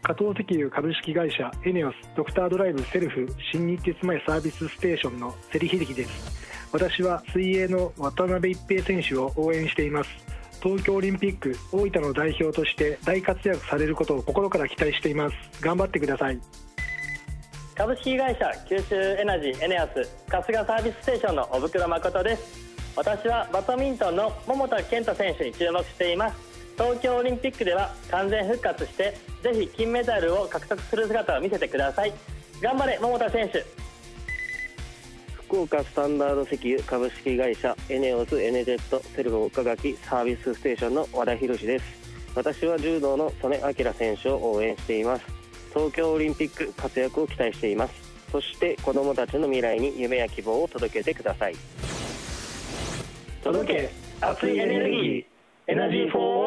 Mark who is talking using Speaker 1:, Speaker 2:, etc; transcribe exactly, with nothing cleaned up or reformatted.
Speaker 1: 加藤石油株式会社エネオスドクタードライブセルフ新日鉄前サービスステーションの芹秀樹です。私は水泳の渡辺一平選手を応援しています。東京オリンピック大分の代表として大活躍されることを心から期待しています。頑張ってください。
Speaker 2: 株式会社九州エナジーエネオス春日サービスステーションの小袋誠です。私はバドミントンの桃田賢斗選手に注目しています。東京オリンピックでは完全復活してぜひ金メダルを獲得する姿を見せてください。頑張れ桃田選手。
Speaker 3: 福岡スタンダード石油株式会社エネオスエネジェットセルフ岡垣サービスステーションの和田博です。私は柔道の曽根明選手を応援しています。東京オリンピック活躍を期待しています。そして子どもたちの未来に夢や希望を届けてください。
Speaker 2: 届け熱いエネルギーエナジーフォー